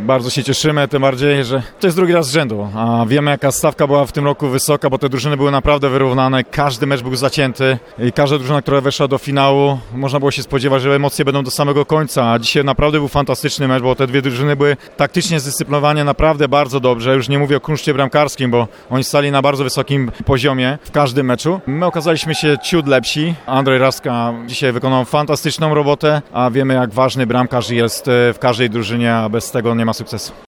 Bardzo się cieszymy, tym bardziej, że to jest drugi raz z rzędu, a wiemy jaka stawka była w tym roku wysoka, bo te drużyny były naprawdę wyrównane, każdy mecz był zacięty i każda drużyna, która weszła do finału, można było się spodziewać, że emocje będą do samego końca, a dzisiaj naprawdę był fantastyczny mecz, bo te dwie drużyny były taktycznie zdyscyplinowane naprawdę bardzo dobrze, już nie mówię o kunszcie bramkarskim, bo oni stali na bardzo wysokim poziomie w każdym meczu. My okazaliśmy się ciut lepsi, Andrzej Raska dzisiaj wykonał fantastyczną robotę, a wiemy jak ważny bramkarz jest w każdej drużynie, a bez tego nie ma sukcesu.